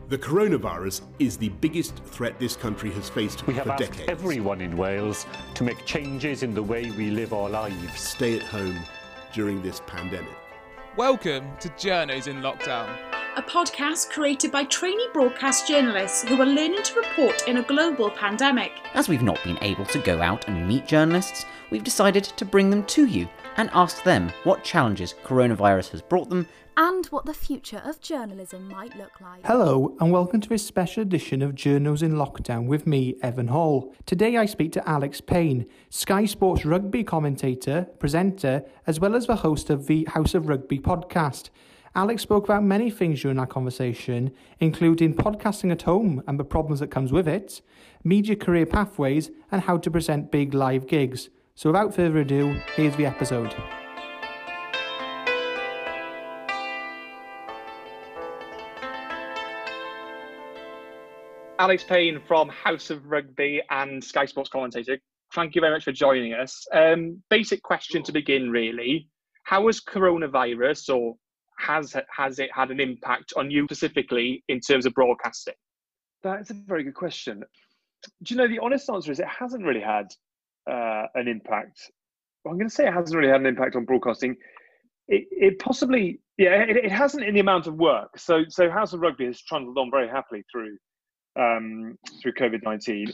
The coronavirus is the biggest threat this country has faced We have for asked decades. everyone in Wales to make changes in the way we live our lives. Stay at home during this pandemic. Welcome to Journos in Lockdown, a podcast created by trainee broadcast journalists who are learning to report in a global pandemic. As we've not been able to go out and meet journalists, we've decided to bring them to you and ask them what challenges coronavirus has brought them and what the future of journalism might look like. Hello and welcome to a special edition of Journos in Lockdown with me, Evan Hall. Today I speak to Alex Payne, Sky Sports rugby commentator, presenter, as well as the host of the House of Rugby podcast. Alex spoke about many things during our conversation, including podcasting at home and the problems that comes with it, media career pathways and how to present big live gigs. So without further ado, here's the episode. Alex Payne from House of Rugby and Sky Sports commentator. Thank you very much for joining us. Basic question to begin, really. How has coronavirus, or has it had an impact on you specifically in terms of broadcasting? That's a very good question. Do you know, the honest answer is it hasn't really had an impact. Well, I'm going to say it hasn't really had an impact on broadcasting. It possibly, it hasn't in the amount of work. So House of Rugby has trundled on very happily through COVID-19.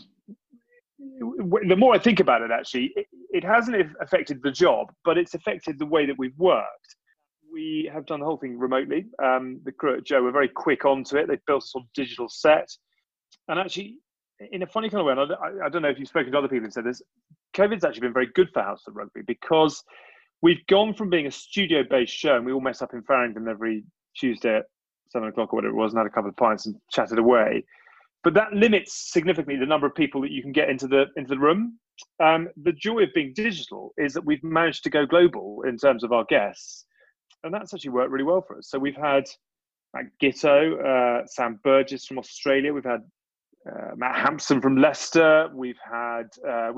The more I think about it, actually, it hasn't affected the job, but it's affected the way that we've worked. We have done the whole thing remotely. The crew at Joe were very quick onto it. They built a sort of digital set. And actually, in a funny kind of way, and I don't know if you've spoken to other people who said this, COVID's actually been very good for House of Rugby because we've gone from being a studio-based show, and we all mess up in Farringdon every Tuesday at 7 o'clock or whatever it was, and had a couple of pints and chatted away. But that limits significantly the number of people that you can get into the room. The joy of being digital is that we've managed to go global in terms of our guests. And that's actually worked really well for us. So we've had Matt Giteau, Sam Burgess from Australia. We've had Matt Hampson from Leicester. We've had,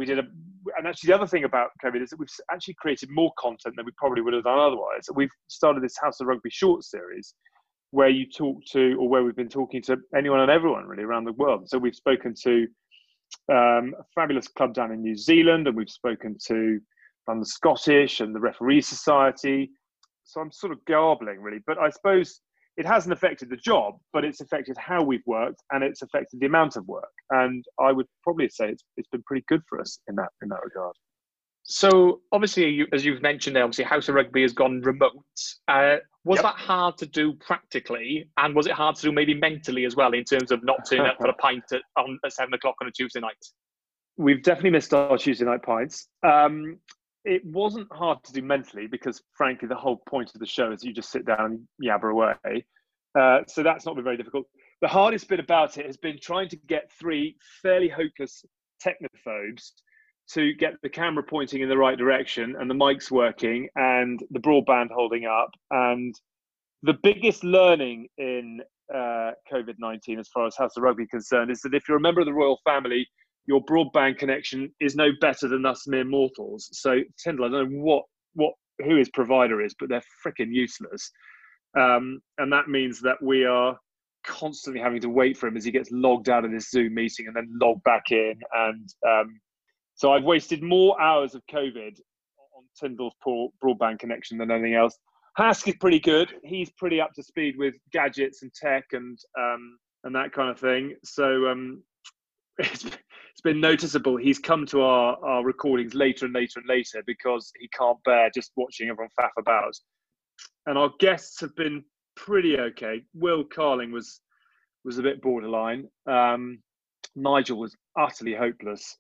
and actually the other thing about COVID is that we've actually created more content than we probably would have done otherwise. We've started this House of Rugby short series where you talk to, or where we've been talking to anyone and everyone really around the world. So we've spoken to a fabulous club down in New Zealand, and we've spoken to London Scottish and the Referee Society. So I'm sort of garbling really, but I suppose it hasn't affected the job, but it's affected how we've worked, and it's affected the amount of work. And I would probably say it's been pretty good for us in that regard. So obviously, as you've mentioned, obviously House of Rugby has gone remote. Was that hard to do practically, and was it hard to do maybe mentally as well in terms of not turning up for a pint at 7 o'clock on a Tuesday night? We've definitely missed our Tuesday night pints. It wasn't hard to do mentally because, frankly, the whole point of the show is you just sit down and yabber away. So that's not been very difficult. The hardest bit about it has been trying to get three fairly hopeless technophobes to get the camera pointing in the right direction and the mics working and the broadband holding up. And the biggest learning in COVID-19 as far as House of Rugby is concerned is that if you're a member of the royal family, your broadband connection is no better than us mere mortals. So Tyndall, I don't know who his provider is, but they're freaking useless. And that means that we are constantly having to wait for him as he gets logged out of this Zoom meeting and then logged back in. And so I've wasted more hours of COVID on Tyndall's poor broadband connection than anything else. Hask is pretty good. He's pretty up to speed with gadgets and tech and that kind of thing. So it's been noticeable. He's come to our recordings later and later and later because he can't bear just watching everyone faff about. And our guests have been pretty okay. Will Carling was a bit borderline. Nigel was utterly hopeless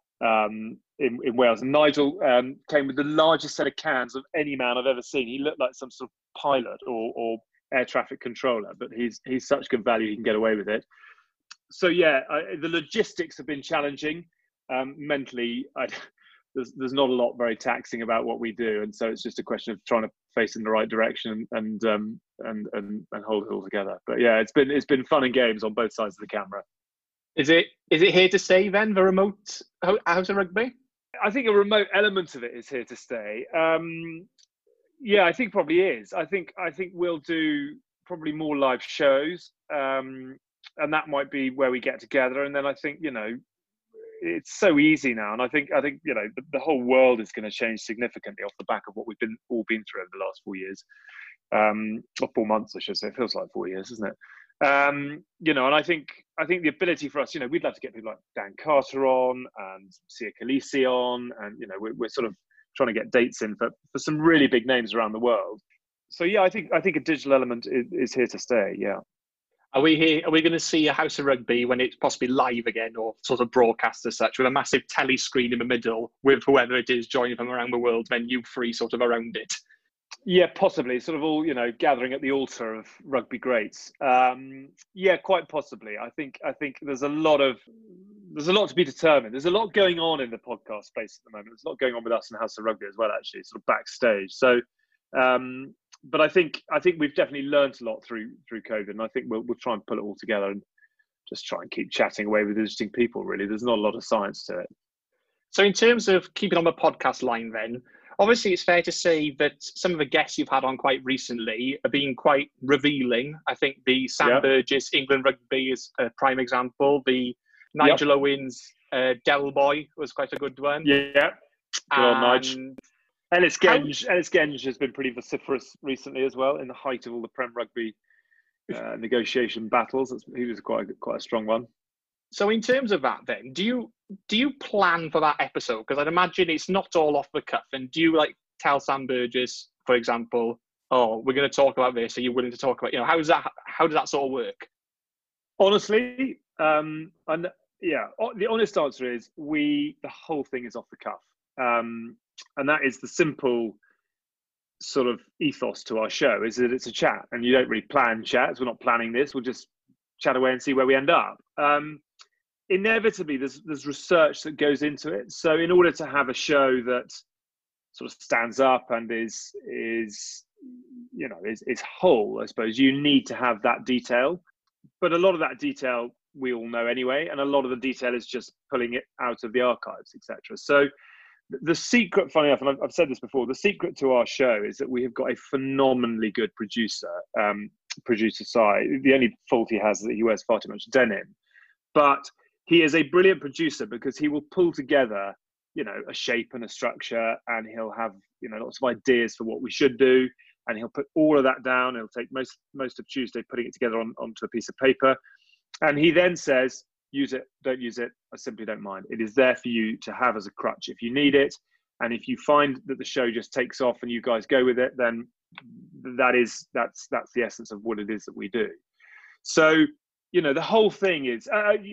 in Wales. And Nigel came with the largest set of cans of any man I've ever seen. He looked like some sort of pilot or air traffic controller, but he's such good value he can get away with it. So the logistics have been challenging. Mentally, there's not a lot very taxing about what we do, and so it's just a question of trying to face in the right direction and hold it all together. But yeah, it's been fun and games on both sides of the camera. Is it here to stay then, the remote House of Rugby? I think a remote element of it is here to stay. I think probably is. I think we'll do probably more live shows. that might be where we get together. And then I think, it's so easy now, and I think the whole world is going to change significantly off the back of what we've all been through over the last 4 years, or 4 months, I should say. It feels like 4 years, doesn't it? And I think the ability for us, we'd love to get people like Dan Carter on and Sia Khaleesi on, and we're sort of trying to get dates in for some really big names around the world. So yeah, I think a digital element is here to stay. Yeah. Are we going to see a House of Rugby when it's possibly live again, or sort of broadcast as such, with a massive telly screen in the middle with whoever it is joining from around the world, then you three sort of around it? Yeah, possibly. Sort of all, gathering at the altar of rugby greats. Yeah, quite possibly. I think there's a lot to be determined. There's a lot going on in the podcast space at the moment. There's a lot going on with us and House of Rugby as well, actually, sort of backstage. So, but I think we've definitely learned a lot through COVID, and I think we'll try and pull it all together and just try and keep chatting away with interesting people. Really, there's not a lot of science to it. So, in terms of keeping on the podcast line, then obviously it's fair to say that some of the guests you've had on quite recently have been quite revealing. I think the Sam Burgess England Rugby is a prime example. The Nigel Owens Del Boy was quite a good one. Yeah, good on Nigel. Ellis Genge has been pretty vociferous recently as well, in the height of all the Prem Rugby negotiation battles. He was quite a strong one. So in terms of that then, do you plan for that episode? Because I'd imagine it's not all off the cuff. And do you tell Sam Burgess, for example, oh, we're going to talk about this, are you willing to talk about, how does that sort of work? Honestly, the honest answer is the whole thing is off the cuff. And that is the simple sort of ethos to our show, is that it's a chat, and you don't really plan chats. We're not planning this. We'll just chat away and see where we end up. Inevitably, there's research that goes into it. So in order to have a show that sort of stands up and is whole, I suppose, you need to have that detail. But a lot of that detail we all know anyway, and a lot of the detail is just pulling it out of the archives, etc. So the secret, funny enough, and I've said this before, the secret to our show is that we have got a phenomenally good producer side. The only fault he has is that he wears far too much denim. But he is a brilliant producer because he will pull together, a shape and a structure, and he'll have, lots of ideas for what we should do. And he'll put all of that down. He'll take most of Tuesday putting it together onto a piece of paper. And he then says, use it, don't use it, I simply don't mind. It is there for you to have as a crutch if you need it. And if you find that the show just takes off and you guys go with it, then that's the essence of what it is that we do. So, the whole thing is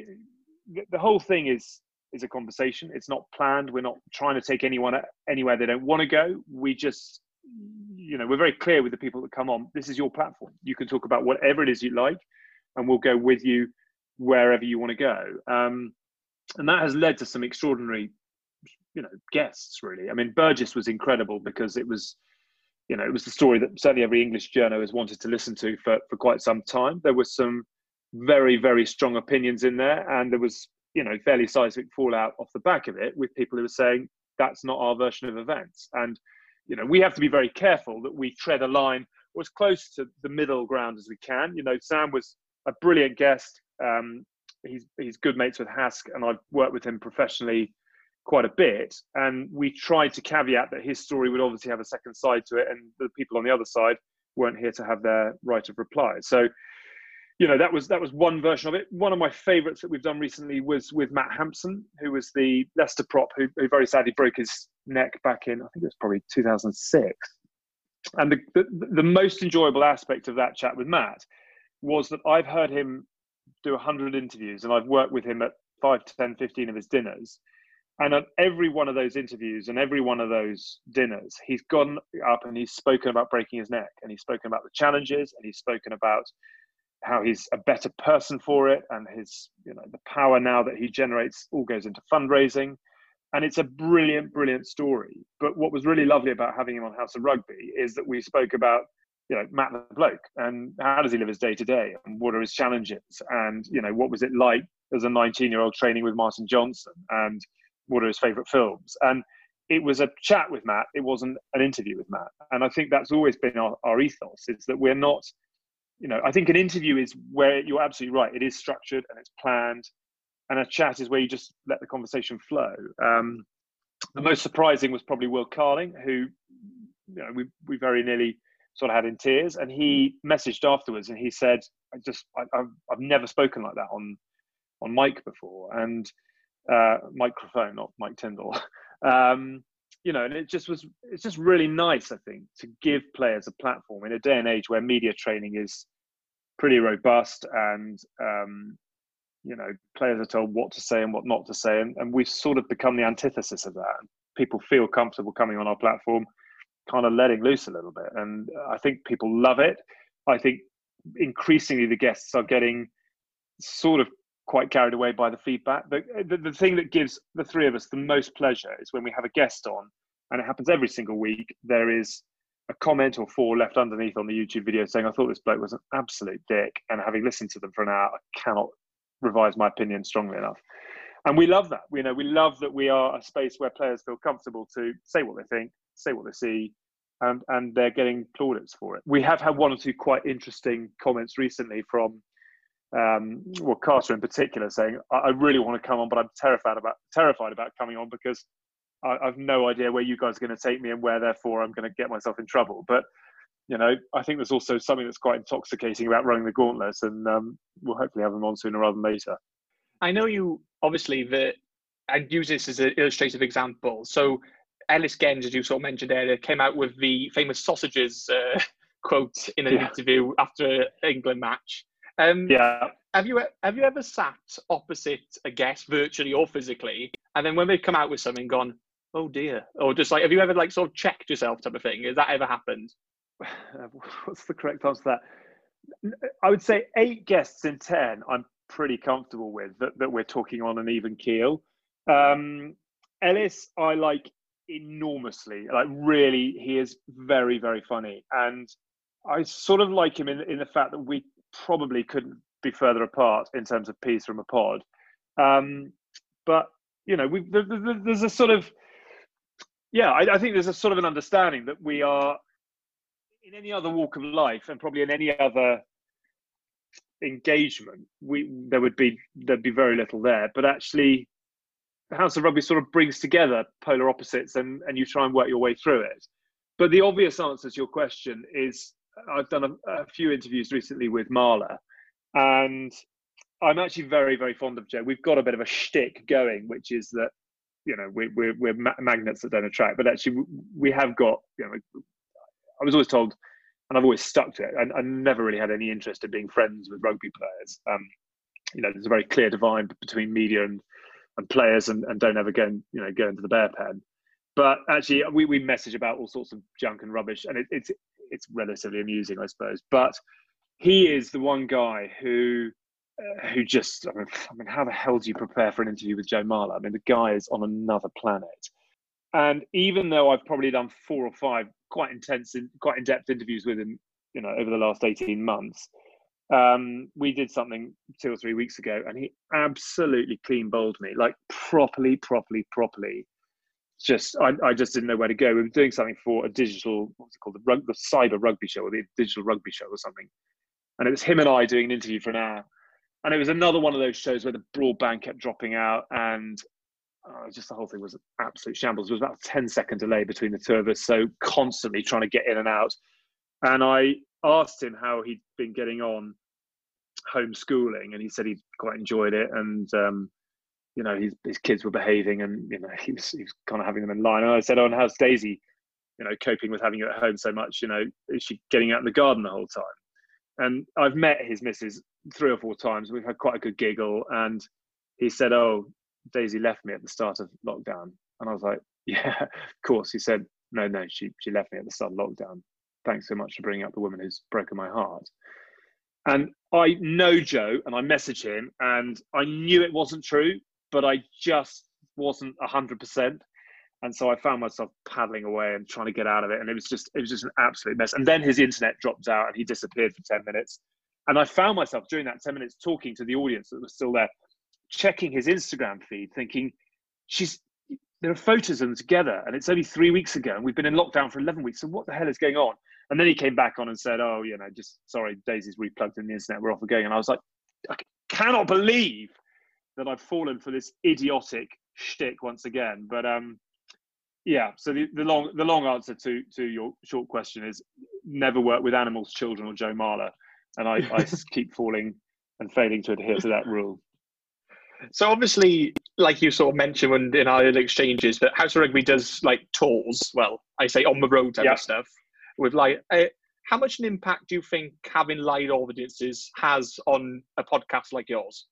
a conversation. It's not planned. We're not trying to take anyone anywhere they don't want to go. We just, we're very clear with the people that come on. This is your platform. You can talk about whatever it is you like, and we'll go with you wherever you want to go. And that has led to some extraordinary, guests, really. I mean, Burgess was incredible because it was the story that certainly every English journo has wanted to listen to for quite some time. There were some very, very strong opinions in there, and there was, fairly seismic fallout off the back of it with people who were saying, that's not our version of events. And, we have to be very careful that we tread a line or as close to the middle ground as we can. Sam was a brilliant guest. He's good mates with Hask, and I've worked with him professionally quite a bit. And we tried to caveat that his story would obviously have a second side to it, and the people on the other side weren't here to have their right of reply. So, that was one version of it. One of my favourites that we've done recently was with Matt Hampson, who was the Leicester prop who very sadly broke his neck back in, I think it was probably 2006. And the most enjoyable aspect of that chat with Matt was that I've heard him do 100 interviews, and I've worked with him at 5 to 10, 15 of his dinners. And at every one of those interviews and every one of those dinners, he's gone up and he's spoken about breaking his neck, and he's spoken about the challenges, and he's spoken about how he's a better person for it, and his, the power now that he generates all goes into fundraising. And it's a brilliant, brilliant story. But what was really lovely about having him on House of Rugby is that we spoke about, Matt the bloke, and how does he live his day to day, and what are his challenges, and what was it like as a 19-year-old training with Martin Johnson, and what are his favourite films. And it was a chat with Matt. It wasn't an interview with Matt. And I think that's always been our ethos, is that we're not I think an interview is where you're absolutely right. It is structured and it's planned, and a chat is where you just let the conversation flow. The most surprising was probably Will Carling, who we very nearly sort of had in tears, and he messaged afterwards and he said, I've never spoken like that on mic before, and microphone, not Mike Tyndall. And it's just really nice, I think, to give players a platform in a day and age where media training is pretty robust, and players are told what to say and what not to say, and we've sort of become the antithesis of that. People feel comfortable coming on our platform, kind of letting loose a little bit, and I think people love it. I think increasingly the guests are getting sort of quite carried away by the feedback. The thing that gives the three of us the most pleasure is when we have a guest on, and it happens every single week, there is a comment or four left underneath on the YouTube video saying, I thought this bloke was an absolute dick, and having listened to them for an hour, I cannot revise my opinion strongly enough. And we love that. We love that we are a space where players feel comfortable to say what they think, say what they see, and they're getting plaudits for it. We have had one or two quite interesting comments recently from Carter in particular, saying, I really want to come on, but I'm terrified about coming on because I've no idea where you guys are going to take me and where therefore I'm going to get myself in trouble. But I think there's also something that's quite intoxicating about running the gauntlet, and we'll hopefully have them on sooner rather than later. I know you, obviously, I'd use this as an illustrative example. So Ellis Genge, as you sort of mentioned earlier, came out with the famous sausages quote in an interview after an England match. Have you ever sat opposite a guest, virtually or physically, and then when they come out with something, gone, oh dear, or just like, have you ever like sort of checked yourself type of thing? Has that ever happened? What's the correct answer to that? I would say 8 guests in 10 I'm pretty comfortable with, that we're talking on an even keel. Ellis I like enormously, like really, he is very, very funny, and I sort of like him in the fact that we probably couldn't be further apart in terms of piece from a pod, but there's a sort of I think there's a sort of an understanding that we are, in any other walk of life and probably in any other engagement, there'd be very little there, but actually the House of Rugby sort of brings together polar opposites, and you try and work your way through it. But the obvious answer to your question is, I've done a few interviews recently with Marla, and I'm actually very, very fond of Joe. We've got a bit of a shtick going, which is that we're magnets that don't attract, but actually we have got, I was always told, and I've always stuck to it, and I never really had any interest in being friends with rugby players. There's a very clear divide between media and players, and don't ever go into the bear pen. But actually, we message about all sorts of junk and rubbish, and it's relatively amusing, I suppose. But he is the one guy who just, I mean, how the hell do you prepare for an interview with Joe Marler? I mean, the guy is on another planet. And even though I've probably done 4 or 5 quite in-depth interviews with him, over the last 18 months, we did something 2 or 3 weeks ago, and he absolutely clean bowled me, like properly. I just didn't know where to go. We were doing something for a digital, what's it called, the cyber rugby show, or the digital rugby show or something. And it was him and I doing an interview for an hour. And it was another one of those shows where the broadband kept dropping out, and just the whole thing was an absolute shambles. There was about a 10-second delay between the two of us, so constantly trying to get in and out. And I asked him how he'd been getting on homeschooling, and he said he'd quite enjoyed it, and his kids were behaving, and he was kind of having them in line. And I said, and how's Daisy coping with having you at home so much? Is she getting out in the garden the whole time? And I've met his missus 3 or 4 times. We've had quite a good giggle, and he said, oh, Daisy left me at the start of lockdown. And I was like, yeah, of course. He said, no, she left me at the start of lockdown. Thanks so much for bringing up the woman who's broken my heart. And I know Joe, and I messaged him, and I knew it wasn't true, but I just wasn't 100%. And so I found myself paddling away and trying to get out of it. And it was just an absolute mess. And then his internet dropped out and he disappeared for 10 minutes. And I found myself during that 10 minutes talking to the audience that was still there, checking his Instagram feed, thinking, there are photos of them together, and it's only 3 weeks ago, and we've been in lockdown for 11 weeks. So what the hell is going on? And then he came back on and said, "Oh, just sorry, Daisy's replugged in the internet. We're off again." And I was like, I cannot believe that I've fallen for this idiotic shtick once again. But yeah. So the long answer to your short question is never work with animals, children, or Joe Marler. And I keep falling and failing to adhere to that rule. So obviously, like you sort of mentioned in our early exchanges, that House of Rugby does like tours. Well, I say on the road type of stuff. With like, how much an impact do you think having live audiences has on a podcast like yours?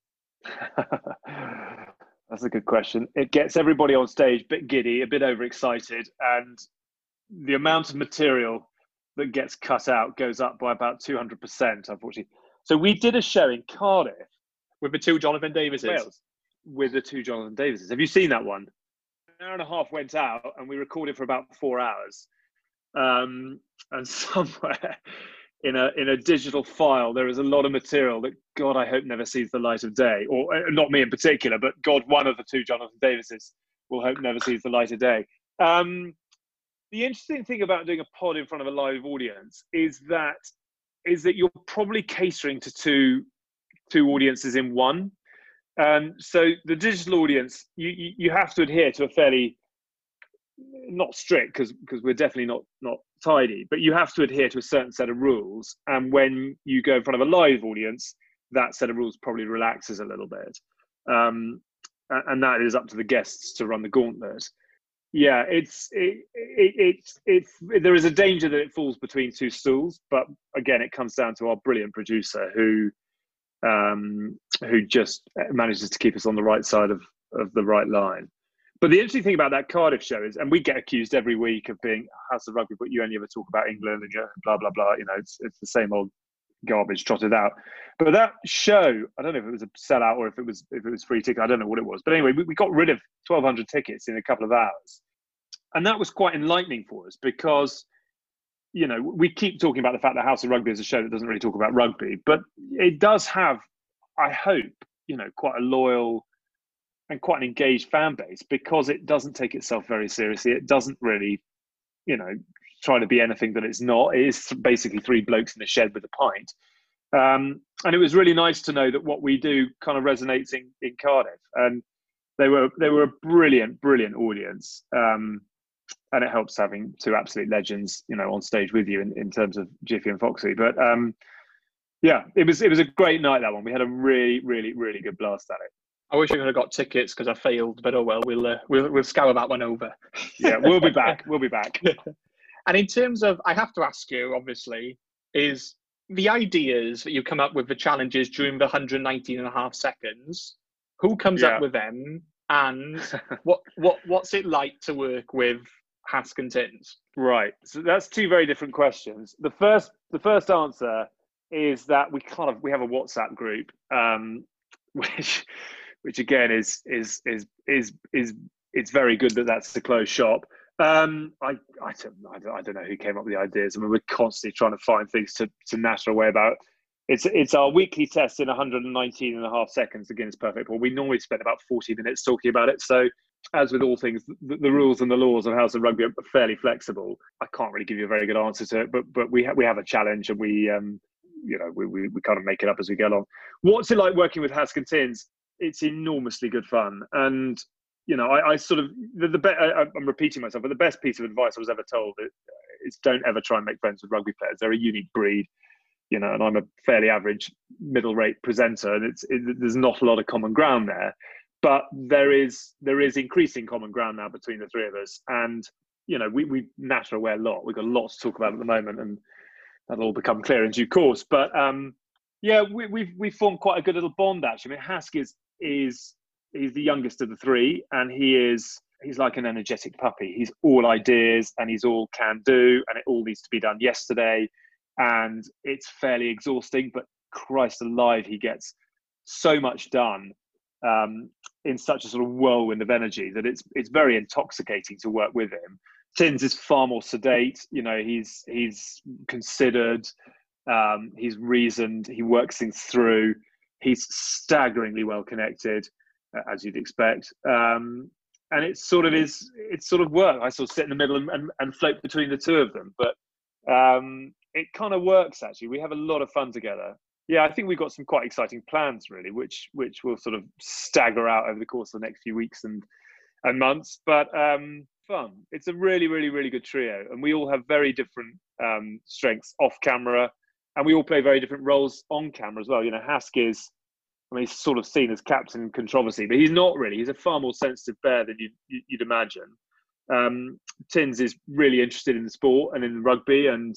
That's a good question. It gets everybody on stage a bit giddy, a bit overexcited, and the amount of material that gets cut out goes up by about 200%, unfortunately. So we did a show in Cardiff with the two Jonathan Davises. Wales, with the two Jonathan Davises. Have you seen that one? An hour and a half went out, and we recorded for about 4 hours. And somewhere in a digital file, there is a lot of material that God, I hope never sees the light of day. Or not me in particular, but God, one of the two Jonathan Davises will hope never sees the light of day. The interesting thing about doing a pod in front of a live audience is that you're probably catering to two audiences in one. So the digital audience, you have to adhere to a fairly, not strict, because we're definitely not tidy, but you have to adhere to a certain set of rules. And when you go in front of a live audience, that set of rules probably relaxes a little bit. And that is up to the guests to run the gauntlet. Yeah, there is a danger that it falls between two stools, but again, it comes down to our brilliant producer who just manages to keep us on the right side of the right line. But the interesting thing about that Cardiff show is, and we get accused every week of being House of Rugby, but you only ever talk about England and blah, blah, blah. It's the same old garbage trotted out. But that show, I don't know if it was a sellout or if it was free ticket. I don't know what it was. But anyway, we got rid of 1,200 tickets in a couple of hours. And that was quite enlightening for us because, we keep talking about the fact that House of Rugby is a show that doesn't really talk about rugby, but it does have, I hope, quite a loyal and quite an engaged fan base because it doesn't take itself very seriously. It doesn't really, try to be anything that it's not. It is basically three blokes in a shed with a pint. And it was really nice to know that what we do kind of resonates in Cardiff. And they were a brilliant, brilliant audience. And it helps having two absolute legends, on stage with you in terms of Jiffy and Foxy. But yeah, it was a great night, that one. We had a really, really, really good blast at it. I wish I could have got tickets because I failed, but oh well, we'll scour that one over. Yeah, we'll be back. We'll be back. And in terms of, I have to ask you, obviously, is the ideas that you come up with, the challenges during the 119.5 seconds, who comes up with them, and what's it like to work with Hask & Tins? Right. So that's two very different questions. The first answer is that we have a WhatsApp group, which again is it's very good that that's a closed shop. I don't know who came up with the ideas. I mean, we're constantly trying to find things to natter away about. It's our weekly test in 119.5 seconds, the Guinness Perfect Ball. We normally spend about 40 minutes talking about it. So, as with all things, the rules and the laws of House of Rugby are fairly flexible. I can't really give you a very good answer to it, but we have a challenge, and we kind of make it up as we go along. What's it like working with Hask & Tins? It's enormously good fun, and I sort of I'm repeating myself, but the best piece of advice I was ever told is don't ever try and make friends with rugby players. They're a unique breed, and I'm a fairly average middle-rate presenter, and there's not a lot of common ground there. But there is increasing common ground now between the three of us, and we natter away a lot. We've got lots to talk about at the moment, and that'll all become clear in due course. But yeah, we've formed quite a good little bond actually. I mean, Hask is he's the youngest of the three, and he's like an energetic puppy. He's all ideas, and he's all can do, and it all needs to be done yesterday, and it's fairly exhausting. But Christ alive, he gets so much done in such a sort of whirlwind of energy that it's very intoxicating to work with him. Tins is far more sedate. He's considered. He's reasoned. He works things through. He's staggeringly well connected, as you'd expect. And it's sort of work. I sort of sit in the middle and float between the two of them. But It kind of works, actually. We have a lot of fun together. Yeah, I think we've got some quite exciting plans, really, which will sort of stagger out over the course of the next few weeks and months. But fun. It's a really, really, really good trio, and we all have very different strengths off camera, and we all play very different roles on camera as well. You know, Hask is, I mean, he's sort of seen as captain controversy, but he's not really. He's a far more sensitive bear than you'd imagine. Tins is really interested in the sport and in rugby, and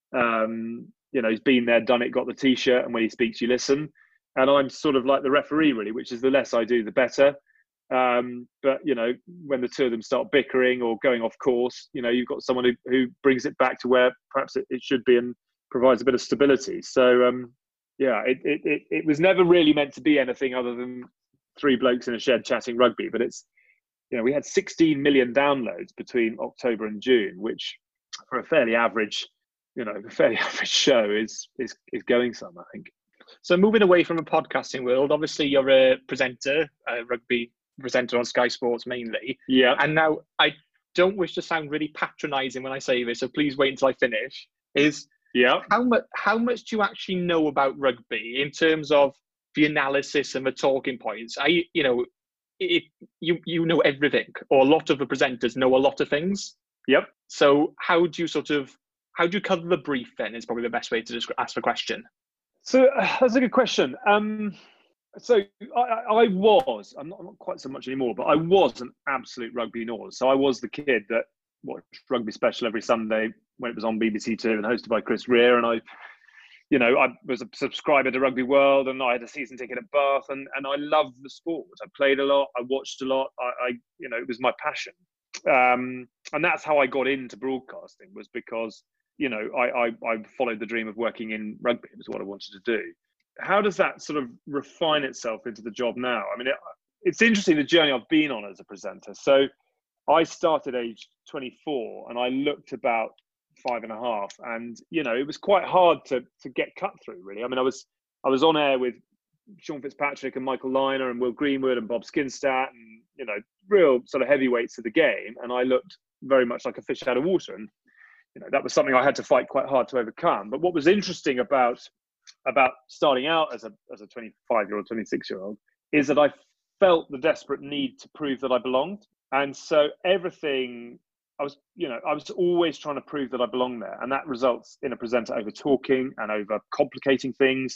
you know, he's been there, done it, got the t-shirt, and when he speaks, you listen. And I'm sort of like the referee, really, which is the less I do, the better. But you know, when the two of them start bickering or going off course, you know, you've got someone who brings it back to where perhaps it should be and provides a bit of stability. So yeah, it was never really meant to be anything other than three blokes in a shed chatting rugby. But it's, you know, we had 16 million downloads between October and June, which for a fairly average show is going some, I think. So moving away from the podcasting world, obviously you're a presenter, a rugby presenter on Sky Sports mainly. Yeah. And now I don't wish to sound really patronising when I say this, so please wait until I finish. How much do you actually know about rugby in terms of the analysis and the talking points? You know everything, or a lot of the presenters know a lot of things. Yep. So how do you cover the brief then, is probably the best way to ask the question. So that's a good question. So I'm not quite so much anymore, but I was an absolute rugby nerd. So I was the kid that watched Rugby Special every Sunday when it was on BBC Two and hosted by Chris Rea. And I was a subscriber to Rugby World, and I had a season ticket at Bath, and I loved the sport. I played a lot, I watched a lot. It was my passion. And that's how I got into broadcasting, was because, you know, I followed the dream of working in rugby. It was what I wanted to do. How does that sort of refine itself into the job now? I mean, it's interesting, the journey I've been on as a presenter. So I started age 24 and I looked about 5.5, and, you know, it was quite hard to get cut through, really. I mean, I was on air with Sean Fitzpatrick and Michael Liner and Will Greenwood and Bob Skinstad, and, you know, real sort of heavyweights of the game. And I looked very much like a fish out of water. And, you know, that was something I had to fight quite hard to overcome. But what was interesting about starting out as a 25-year-old, 26-year-old, is that I felt the desperate need to prove that I belonged. And so everything, I was always trying to prove that I belonged there. And that results in a presenter over talking and over complicating things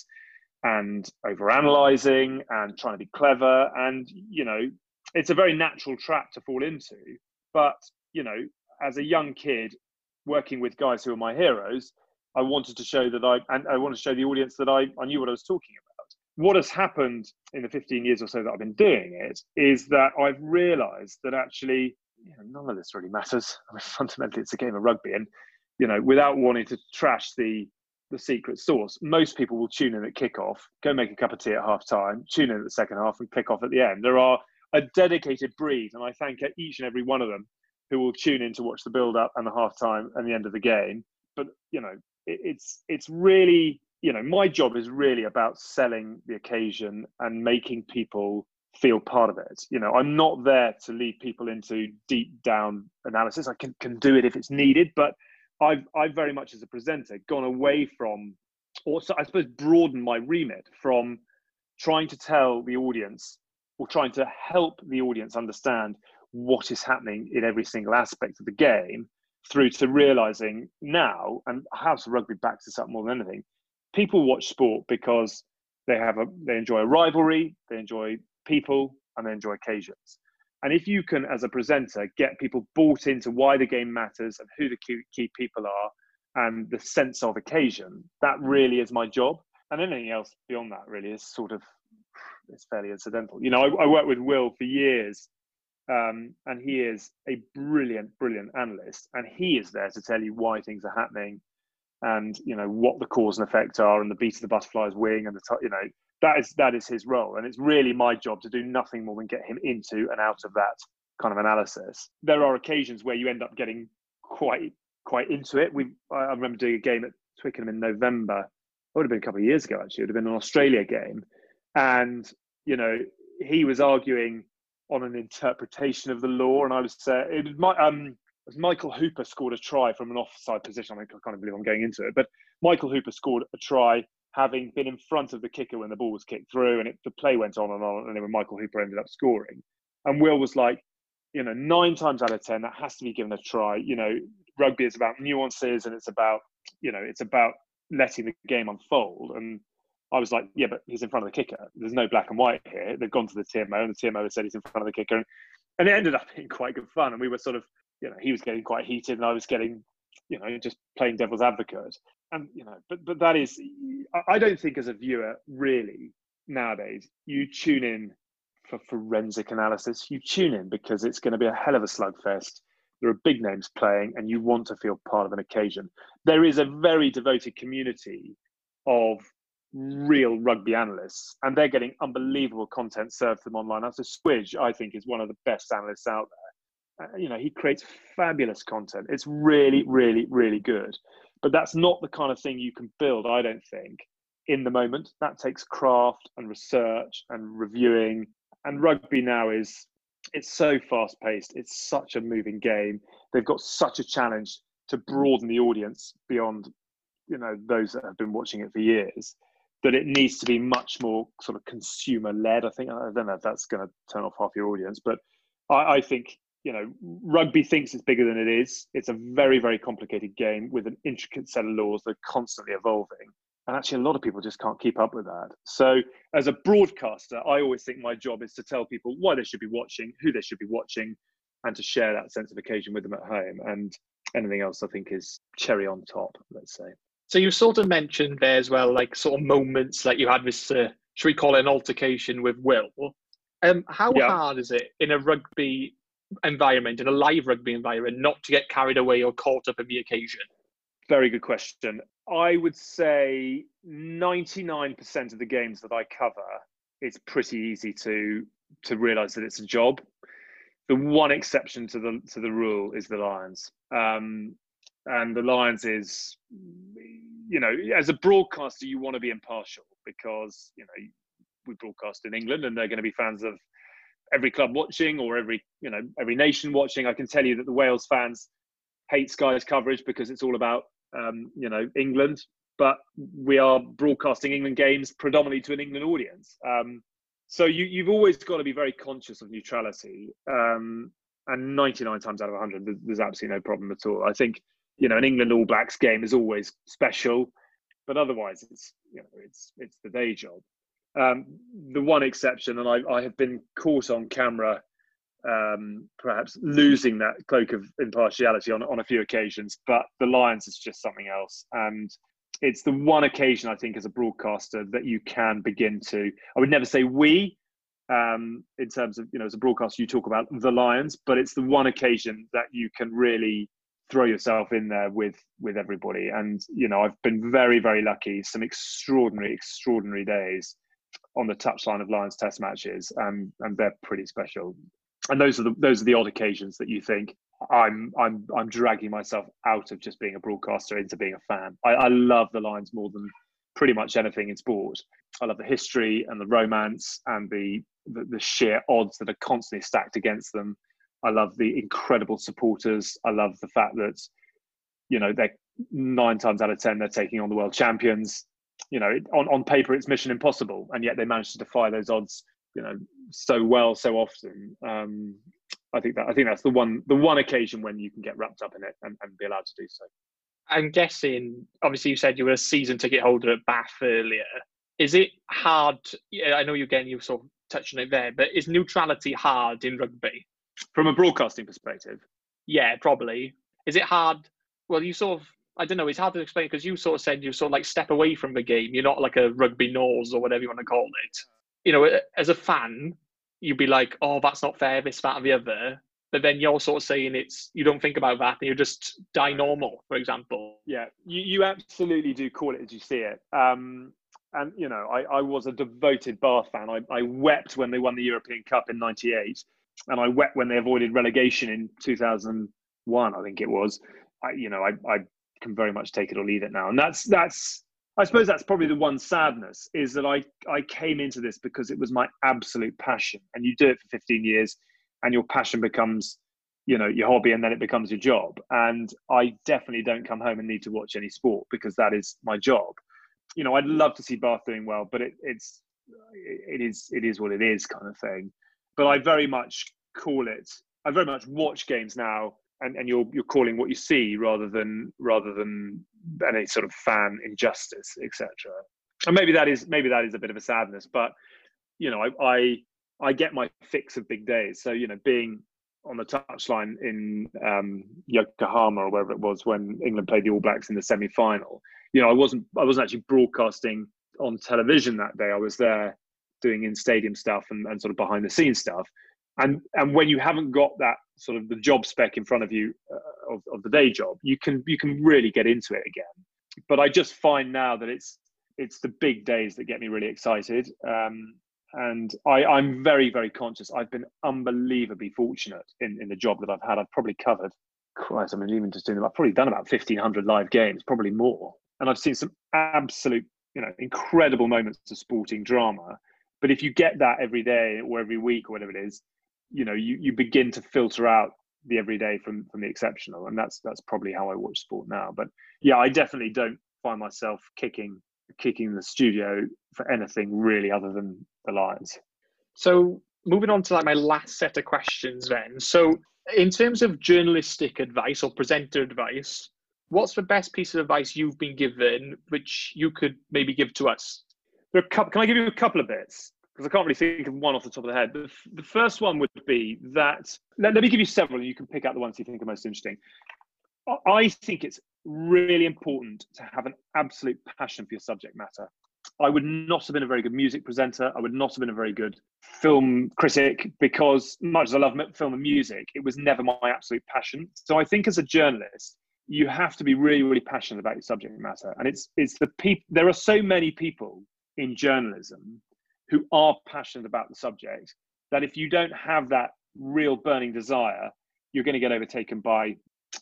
and over analysing and trying to be clever. And, you know, it's a very natural trap to fall into. But, you know, as a young kid working with guys who are my heroes, I wanted to show that I wanted to show the audience that I knew what I was talking about. What has happened in the 15 years or so that I've been doing it is that I've realised that actually, you know, none of this really matters. I mean, fundamentally, it's a game of rugby. And, you know, without wanting to trash the secret sauce, most people will tune in at kickoff, go make a cup of tea at half time, tune in at the second half and click off at the end. There are a dedicated breed, and I thank each and every one of them, who will tune in to watch the build-up and the half-time and the end of the game. But, you know, it's really, you know, my job is really about selling the occasion and making people feel part of it. You know, I'm not there to lead people into deep down analysis. I can do it if it's needed, but I've very much, as a presenter, gone away from, or so I suppose broaden my remit from trying to tell the audience or trying to help the audience understand what is happening in every single aspect of the game, through to realizing now, and House of Rugby backs this up more than anything, people watch sport because they enjoy a rivalry, they enjoy people, and they enjoy occasions. And if you can, as a presenter, get people bought into why the game matters and who the key people are and the sense of occasion, that really is my job. And anything else beyond that really is it's fairly incidental. You know, I worked with Will for years, and he is a brilliant analyst, and he is there to tell you why things are happening, and, you know, what the cause and effect are, and the beat of the butterfly's wing, and you know, that is his role. And it's really my job to do nothing more than get him into and out of that kind of analysis. There are occasions where you end up getting quite into it. I remember doing a game at Twickenham in November. It would have been a couple of years ago, actually. It would have been an Australia game, and, you know, he was arguing on an interpretation of the law, and I was as Michael Hooper scored a try from an offside position. I can't believe I'm going into it, but Michael Hooper scored a try having been in front of the kicker when the ball was kicked through, and the play went on, and then when Michael Hooper ended up scoring. And Will was like, 9 times out of 10, that has to be given a try. Rugby is about nuances, and it's about letting the game unfold. And I was like, yeah, but he's in front of the kicker. There's no black and white here. They've gone to the TMO, and the TMO has said he's in front of the kicker. And it ended up being quite good fun. And we were sort of, he was getting quite heated, and I was getting, just playing devil's advocate. And, but that is, I don't think as a viewer, really, nowadays, you tune in for forensic analysis. You tune in because it's going to be a hell of a slugfest. There are big names playing, and you want to feel part of an occasion. There is a very devoted community of real rugby analysts, and they're getting unbelievable content served to them online. So Squidge, I think, is one of the best analysts out there. He creates fabulous content. It's really, really, really good. But that's not the kind of thing you can build, I don't think, in the moment. That takes craft and research and reviewing. And rugby now it's so fast paced. It's such a moving game. They've got such a challenge to broaden the audience beyond, those that have been watching it for years, that it needs to be much more sort of consumer led. I don't know if that's going to turn off half your audience, but I think, rugby thinks it's bigger than it is. It's a very, very complicated game with an intricate set of laws that are constantly evolving. And actually, a lot of people just can't keep up with that. So as a broadcaster, I always think my job is to tell people why they should be watching, who they should be watching, and to share that sense of occasion with them at home. And anything else, I think, is cherry on top, let's say. So you sort of mentioned there as well, like sort of moments like you had this, should we call it an altercation with Will? How hard is it in a rugby environment, in a live rugby environment, not to get carried away or caught up in the occasion? Very good question. I would say 99% of the games that I cover, it's pretty easy to realise that it's a job. The one exception to the rule is the Lions. And the Lions is, as a broadcaster, you want to be impartial because, we broadcast in England and they're going to be fans of every club watching or every nation watching. I can tell you that the Wales fans hate Sky's coverage because it's all about, England, but we are broadcasting England games predominantly to an England audience. So you've always got to be very conscious of neutrality. And 99 times out of 100, there's absolutely no problem at all. I think, an England All Blacks game is always special, but otherwise it's the day job. The one exception, and I have been caught on camera, perhaps losing that cloak of impartiality on a few occasions, but the Lions is just something else. And it's the one occasion, I think, as a broadcaster that you can begin to, I would never say we, in terms of, as a broadcaster, you talk about the Lions, but it's the one occasion that you can really throw yourself in there with everybody. And, I've been very, very lucky, some extraordinary days on the touchline of Lions Test matches, and they're pretty special. And those are the odd occasions that you think I'm dragging myself out of just being a broadcaster into being a fan. I love the Lions more than pretty much anything in sport. I love the history and the romance and the sheer odds that are constantly stacked against them. I love the incredible supporters. I love the fact that, they're 9 times out of 10, they're taking on the world champions. On paper, it's mission impossible, and yet they manage to defy those odds, so well, so often. I think that's the one occasion when you can get wrapped up in it and be allowed to do so. I'm guessing, obviously, you said you were a season ticket holder at Bath earlier. Is it hard? I know you sort of touched on it there, but is neutrality hard in rugby? From a broadcasting perspective? Yeah, probably. Is it hard? Well, you sort of, I don't know, it's hard to explain because you sort of said you sort of like step away from the game. You're not like a rugby nose or whatever you want to call it. As a fan, you'd be like, oh, that's not fair, this, that, or the other. But then you're sort of saying you don't think about that and you just die normal, for example. Yeah, you absolutely do call it as you see it. And, I was a devoted Bath fan. I wept when they won the European Cup in '98. And I wept when they avoided relegation in 2001, I think it was. I can very much take it or leave it now. And that's I suppose that's probably the one sadness, is that I came into this because it was my absolute passion. And you do it for 15 years and your passion becomes your hobby, and then it becomes your job. And I definitely don't come home and need to watch any sport because that is my job. I'd love to see Bath doing well, but it is what it is, kind of thing. But I very much watch games now, and you're calling what you see rather than any sort of fan injustice, etc. And maybe that is a bit of a sadness, but I get my fix of big days. So being on the touchline in Yokohama or wherever it was when England played the All Blacks in the semi-final, I wasn't actually broadcasting on television that day. I was there doing in-stadium stuff and sort of behind-the-scenes stuff. And when you haven't got that sort of the job spec in front of you of the day job, you can really get into it again. But I just find now that it's the big days that get me really excited. And I'm very, very conscious. I've been unbelievably fortunate in the job that I've had. I've probably covered, I've probably done about 1,500 live games, probably more. And I've seen some absolute, incredible moments of sporting drama. But if you get that every day or every week or whatever it is, you begin to filter out the everyday from the exceptional. And that's probably how I watch sport now. But yeah, I definitely don't find myself kicking the studio for anything really other than the Lions. So moving on to my last set of questions then. So in terms of journalistic advice or presenter advice, what's the best piece of advice you've been given which you could maybe give to us? Can I give you a couple of bits? Because I can't really think of one off the top of the head. The first one would be that, let me give you several and you can pick out the ones you think are most interesting. I think it's really important to have an absolute passion for your subject matter. I would not have been a very good music presenter. I would not have been a very good film critic because much as I love film and music, it was never my absolute passion. So I think as a journalist, you have to be really, really passionate about your subject matter. And it's the people, there are so many people in journalism who are passionate about the subject that if you don't have that real burning desire, you're going to get overtaken by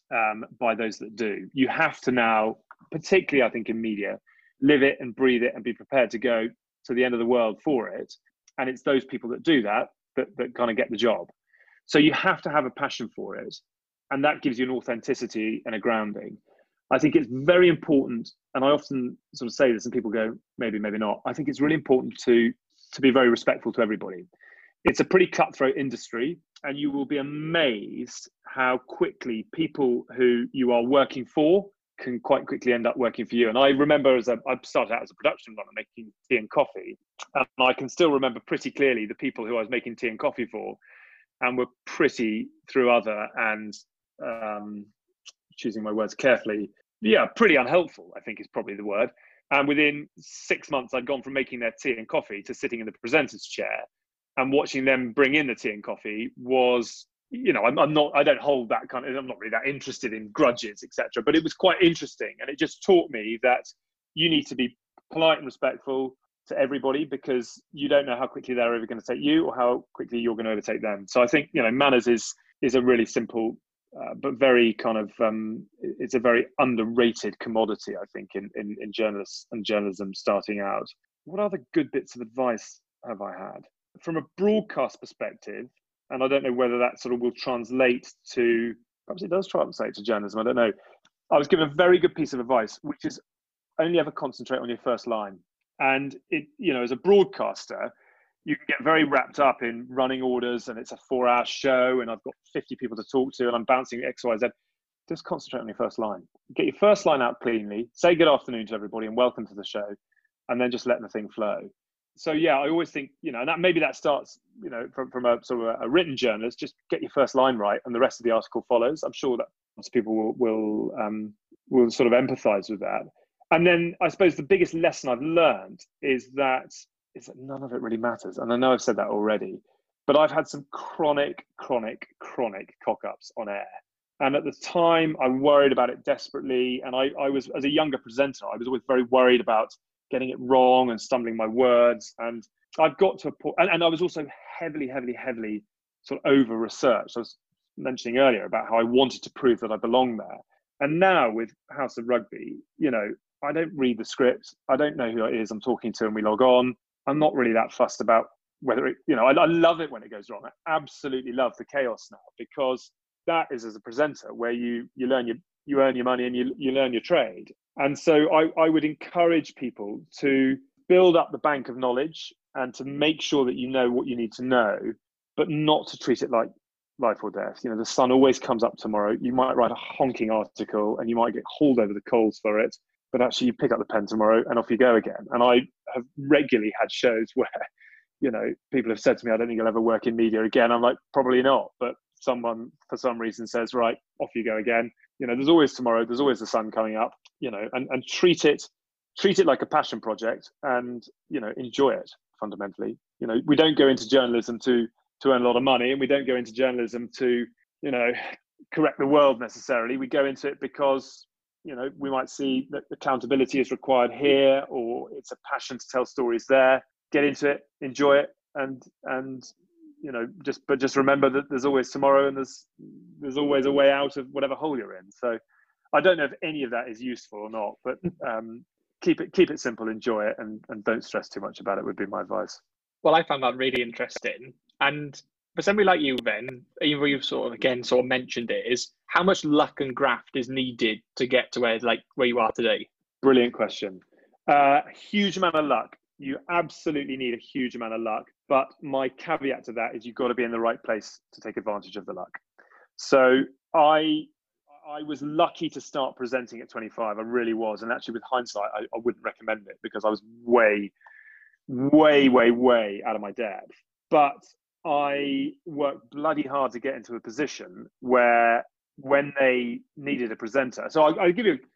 those that do. You have to now, particularly I think in media, live it and breathe it and be prepared to go to the end of the world for it. And it's those people that do that kind of get the job. So you have to have a passion for it. And that gives you an authenticity and a grounding. I think it's very important, and I often sort of say this and people go, maybe, maybe not. I think it's really important to be very respectful to everybody. It's a pretty cutthroat industry, and you will be amazed how quickly people who you are working for can quite quickly end up working for you. And I remember I started out as a production runner making tea and coffee, and I can still remember pretty clearly the people who I was making tea and coffee for, and were pretty through other and choosing my words carefully, pretty unhelpful, I think is probably the word. And within 6 months, I'd gone from making their tea and coffee to sitting in the presenter's chair, and watching them bring in the tea and coffee was, I don't hold that kind of, I'm not really that interested in grudges, etc. But it was quite interesting. And it just taught me that you need to be polite and respectful to everybody because you don't know how quickly they're ever going to take you or how quickly you're going to overtake them. So I think, manners is a really simple, but very kind of, it's a very underrated commodity, I think, in journalists and journalism starting out. What other good bits of advice have I had? From a broadcast perspective, and I don't know whether that sort of will translate to, perhaps it does translate to journalism, I don't know. I was given a very good piece of advice, which is only ever concentrate on your first line. And it, as a broadcaster, you can get very wrapped up in running orders and it's a 4-hour show and I've got 50 people to talk to and I'm bouncing X, Y, Z. Just concentrate on your first line. Get your first line out cleanly, say good afternoon to everybody and welcome to the show, and then just let the thing flow. So yeah, I always think, and that maybe that starts, from a sort of a written journalist, just get your first line right and the rest of the article follows. I'm sure that most people will sort of empathize with that. And then I suppose the biggest lesson I've learned is that none of it really matters. And I know I've said that already, but I've had some chronic cock-ups on air. And at the time, I worried about it desperately. And I was, as a younger presenter, I was always very worried about getting it wrong and stumbling my words. And I've got to a point, and I was also heavily sort of over-researched. I was mentioning earlier about how I wanted to prove that I belong there. And now with House of Rugby, I don't read the script. I don't know who it is I'm talking to and we log on. I'm not really that fussed about whether it, I love it when it goes wrong. I absolutely love the chaos now because that is as a presenter, where you earn your money and you learn your trade. And so I would encourage people to build up the bank of knowledge and to make sure that you know what you need to know, but not to treat it like life or death. You know, the sun always comes up tomorrow. You might write a honking article and you might get hauled over the coals for it, but actually you pick up the pen tomorrow and off you go again. And I have regularly had shows where, you know, people have said to me, I don't think you'll ever work in media again. I'm like, probably not. But someone, for some reason, says, right, off you go again. You know, there's always tomorrow. There's always the sun coming up, you know, and treat it like a passion project and, you know, enjoy it fundamentally. You know, we don't go into journalism to earn a lot of money, and we don't go into journalism to, you know, correct the world necessarily. We go into it because, you know, we might see that accountability is required here, or it's a passion to tell stories there. Get into it, enjoy it, and you know, just remember that there's always tomorrow, and there's always a way out of whatever hole you're in. So I don't know if any of that is useful or not, but keep it simple, enjoy it, and don't stress too much about it would be my advice. Well, I found that really interesting. And for somebody like you, then, even though you've sort of mentioned it, is how much luck and graft is needed to get to where you are today? Brilliant question. Huge amount of luck. You absolutely need a huge amount of luck. But my caveat to that is you've got to be in the right place to take advantage of the luck. So I was lucky to start presenting at 25. I really was. And actually, with hindsight, I wouldn't recommend it because I was way out of my depth. But I worked bloody hard to get into a position where, when they needed a presenter, so I'll give you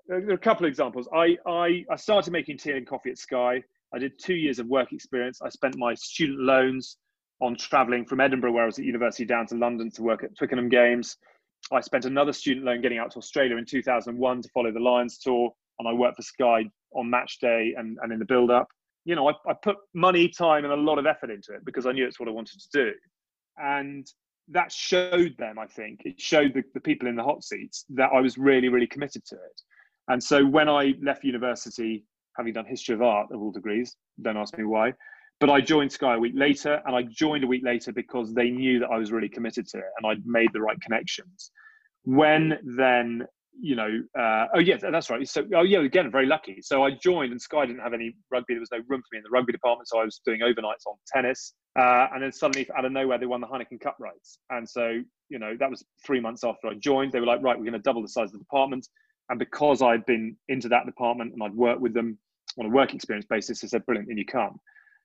a couple of examples. I started making tea and coffee at Sky. I did 2 years of work experience. I spent my student loans on traveling from Edinburgh, where I was at university, down to London to work at Twickenham Games. I spent another student loan getting out to Australia in 2001 to follow the Lions tour, and I worked for Sky on match day and in the build-up. You know, I put money, time, and a lot of effort into it because I knew it's what I wanted to do. And that showed them, I think, it showed the people in the hot seats that I was really, really committed to it. And so when I left university, having done history of art of all degrees, don't ask me why, but I joined Sky a week later, and I joined a week later because they knew that I was really committed to it and I'd made the right connections. When then, you know, oh yeah, that's right. So, oh yeah, again, very lucky. So I joined, and Sky didn't have any rugby. There was no room for me in the rugby department. So I was doing overnights on tennis. And then suddenly, out of nowhere, they won the Heineken Cup rights. And so, you know, that was 3 months after I joined. They were like, right, we're going to double the size of the department. And because I'd been into that department and I'd worked with them on a work experience basis, they said, brilliant, then you come.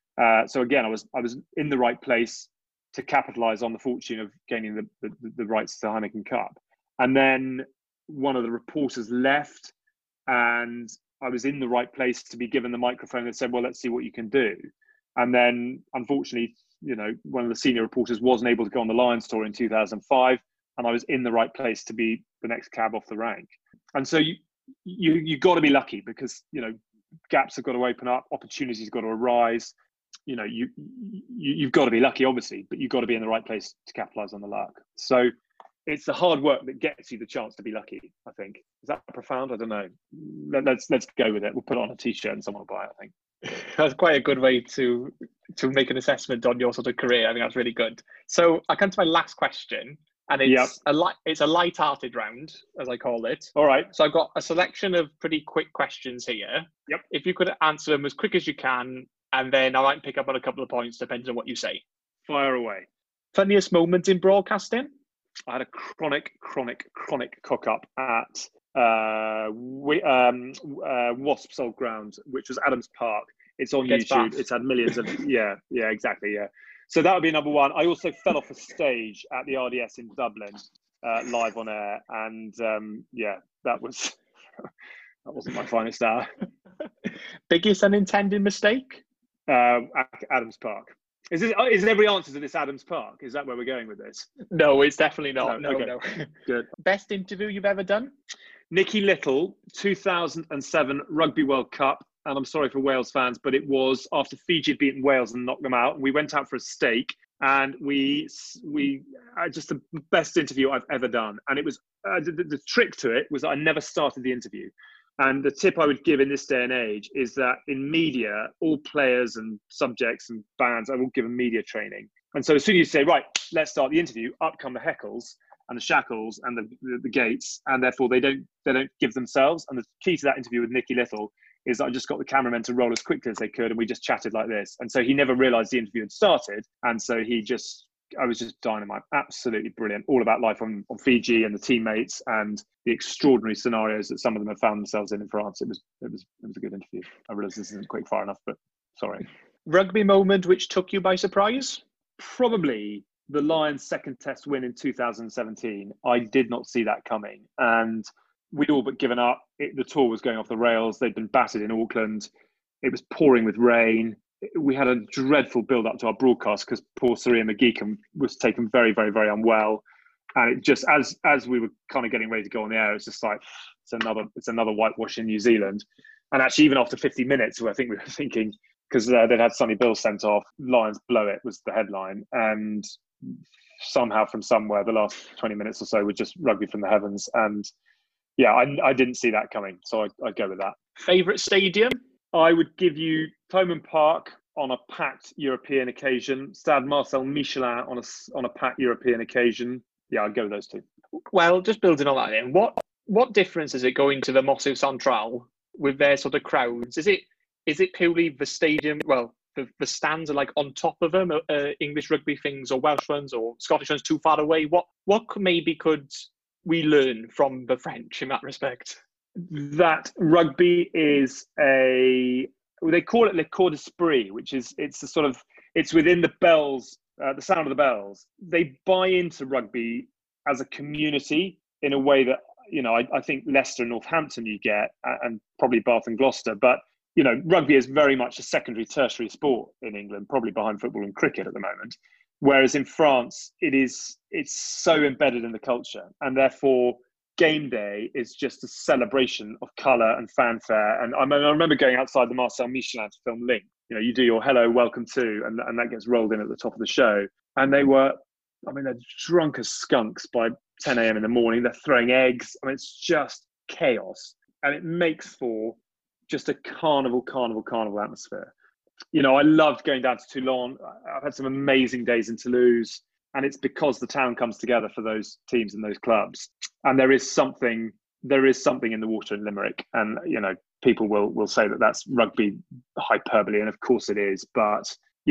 So again, I was in the right place to capitalize on the fortune of gaining the rights to the Heineken Cup. And then one of the reporters left, and I was in the right place to be given the microphone that said, well, let's see what you can do. And then, unfortunately, you know, one of the senior reporters wasn't able to go on the Lions tour in 2005, and I was in the right place to be the next cab off the rank. And so you got to be lucky, because, you know, gaps have got to open up, opportunities have got to arise. You know, you've got to be lucky, obviously, but you've got to be in the right place to capitalize on the luck. So it's the hard work that gets you the chance to be lucky, I think. Is that profound? I don't know. Let's go with it. We'll put it on a t-shirt and someone will buy it, I think. That's quite a good way to make an assessment on your sort of career. I think that's really good. So I come to my last question, and it's a light-hearted round, as I call it. All right. So I've got a selection of pretty quick questions here. Yep. If you could answer them as quick as you can, and then I might pick up on a couple of points depending on what you say. Fire away. Funniest moment in broadcasting? I had a chronic cock up at Wasps Old Ground, which was Adams Park. It's on YouTube. Bath. It's had millions of yeah, exactly. So that would be number one. I also fell off a stage at the RDS in Dublin, live on air, and that wasn't my finest hour. Biggest unintended mistake? Adams Park. Is every answer to this Adams Park? Is that where we're going with this? No, it's definitely not. No. Good. Best interview you've ever done? Nicky Little, 2007 Rugby World Cup. And I'm sorry for Wales fans, but it was after Fiji had beaten Wales and knocked them out. We went out for a steak, and we just the best interview I've ever done. And it was the trick to it was I never started the interview. And the tip I would give in this day and age is that in media, all players and subjects and fans are all given media training. And so as soon as you say, right, let's start the interview, up come the heckles. and the shackles and the gates, and therefore they don't give themselves. And the key to that interview with Nicky Little is I just got the cameramen to roll as quickly as they could, and we just chatted like this. And so he never realised the interview had started, and so I was just dynamite, absolutely brilliant, all about life on Fiji and the teammates and the extraordinary scenarios that some of them have found themselves in France. It was a good interview. I realise this isn't quick far enough, but sorry. Rugby moment which took you by surprise? Probably the Lions' second test win in 2017. I did not see that coming, and we'd all but given up. The tour was going off the rails. They'd been battered in Auckland. It was pouring with rain. We had a dreadful build up to our broadcast because poor Saria McGeechan was taken very, very, very unwell. And it just, as we were kind of getting ready to go on the air, it's just like, it's another whitewash in New Zealand. And actually, even after 50 minutes, I think we were thinking, because they'd had Sonny Bill sent off, Lions blow it was the headline. And somehow from somewhere, the last 20 minutes or so were just rugby from the heavens. And yeah, I didn't see that coming. So I'd go with that. Favourite stadium? I would give you Thomond Park on a packed European occasion, Stade Marcel Michelin on a packed European occasion. Yeah, I'd go with those two. Well, just building on that then, what difference is it going to the Mossou Central with their sort of crowds? Is it purely the stadium? Well, the stands are like on top of them, English rugby things or Welsh ones or Scottish ones too far away? What could we learn from the French in that respect? That rugby is they call it le corps d'esprit, which is it's within the bells, the sound of the bells. They buy into rugby as a community in a way that, I think Leicester and Northampton you get, and probably Bath and Gloucester, but rugby is very much a secondary, tertiary sport in England, probably behind football and cricket at the moment. Whereas in France, it's so embedded in the culture, and therefore game day is just a celebration of colour and fanfare. And I remember going outside the Marcel Michelin to film Link. You do your hello, welcome to, and that gets rolled in at the top of the show. And they're drunk as skunks by 10 a.m. in the morning. They're throwing eggs. It's just chaos. And it makes for just a carnival atmosphere. I loved going down to Toulon. I've had some amazing days in Toulouse. And it's because the town comes together for those teams and those clubs. And there is something in the water in Limerick. And, people will say that that's rugby hyperbole. And of course it is. But,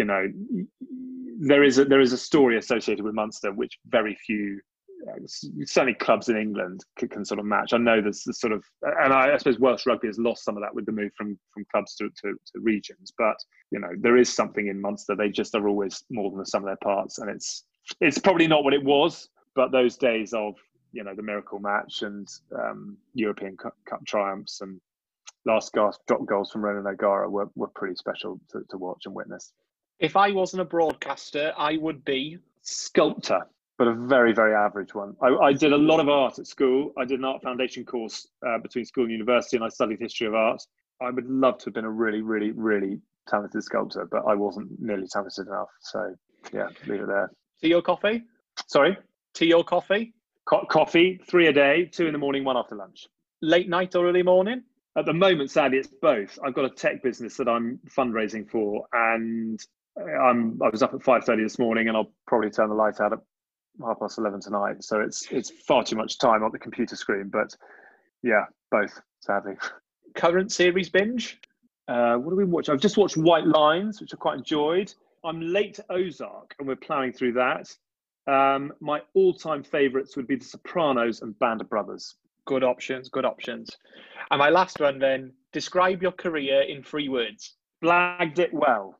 there is a story associated with Munster, which very few, certainly clubs in England can sort of match. I know there's the sort of, and I suppose Welsh rugby has lost some of that with the move from clubs to regions. But, there is something in Munster. They just are always more than the sum of their parts. And it's probably not what it was, but those days of, the miracle match and European Cup triumphs and last gasp drop goals from Ronan O'Gara were pretty special to watch and witness. If I wasn't a broadcaster, I would be sculptor, but a very, very average one. I did a lot of art at school. I did an art foundation course between school and university, and I studied history of art. I would love to have been a really, really, really talented sculptor, but I wasn't nearly talented enough. So yeah, leave it there. Tea or coffee? Sorry? Tea or coffee? Coffee, 3 a day, 2 in the morning, 1 after lunch. Late night or early morning? At the moment, sadly, it's both. I've got a tech business that I'm fundraising for, and I was up at 5:30 this morning, and I'll probably turn the light out at 11:30 tonight. So it's far too much time on the computer screen. But yeah, both, sadly. Current series binge? What do we watch? I've just watched White Lines, which I quite enjoyed. I'm late to Ozark, and we're ploughing through that. My all-time favourites would be The Sopranos and Band of Brothers. Good options. And my last one then, describe your career in 3 words. Blagged it well.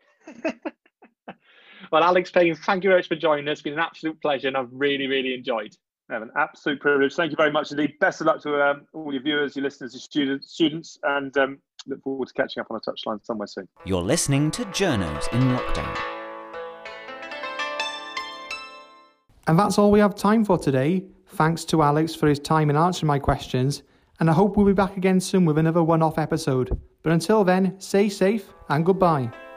Well, Alex Payne, thank you very much for joining us. It's been an absolute pleasure, and I've really, really enjoyed. An absolute privilege. Thank you very much indeed. Best of luck to all your viewers, your listeners, your students, and look forward to catching up on a touchline somewhere soon. You're listening to Journos in Lockdown. And that's all we have time for today. Thanks to Alex for his time in answering my questions, and I hope we'll be back again soon with another one-off episode. But until then, stay safe and goodbye.